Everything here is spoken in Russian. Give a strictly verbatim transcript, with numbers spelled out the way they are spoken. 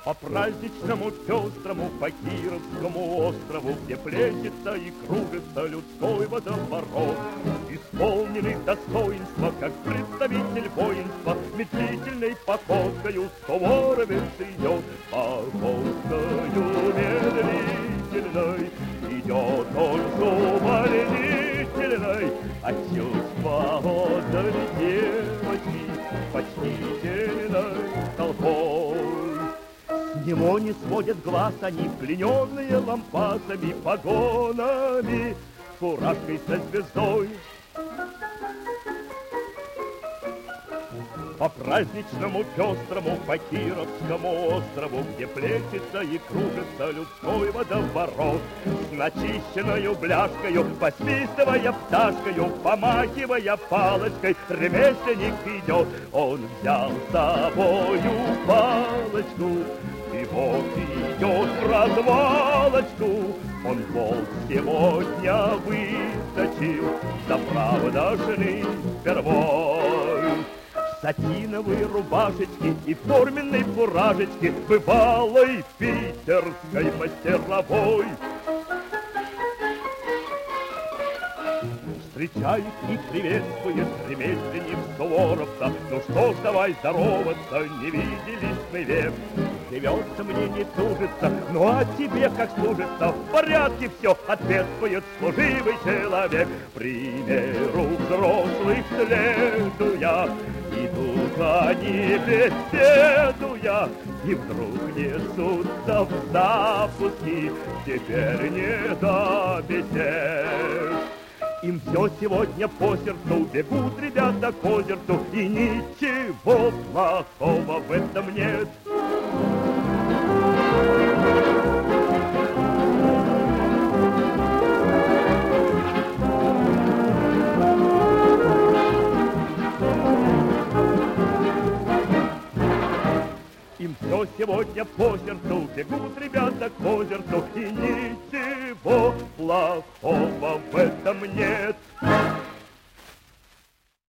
По праздничному пестрому, по Кировскому острову, где плещется и кружится людской водоворот, исполненный достоинства, как представитель воинства, медлительной походкою суворовец идет. Походкою медлительной идет он сумалительной, а чувства отдали девочки почтительной толпой. С него не сводят глаз они, плененные лампасами, погонами, фуражкой со звездой. По праздничному пестрому, по Кировскому острову, где плещется и кружится людской водоворот, с начищенною бляшкою, посвистывая пташкою, помахивая палочкой, ремесленник идет. Он взял с собою палочку, и вот идет в развалочку. Он волк сегодня выточил за правдошный первой. Сатиновые рубашечки и форменной фуражечки бывалой питерской мастеровой. Встречает и приветствует ремесленник Суворовца. Ну что ж, давай здороваться, не виделись мы век. Живется мне, не тужится, ну а тебе как служится? В порядке все, ответствует служивый человек. Примеру взрослых следуя, идут они беседуя, и вдруг несутся в запуски, теперь не до бесед. Им все сегодня по сердцу, бегут ребята к озерцу, и ничего плохого в этом нет. Им все сегодня по сердцу, бегут ребята к озерцу, и ничего плохого в этом нет.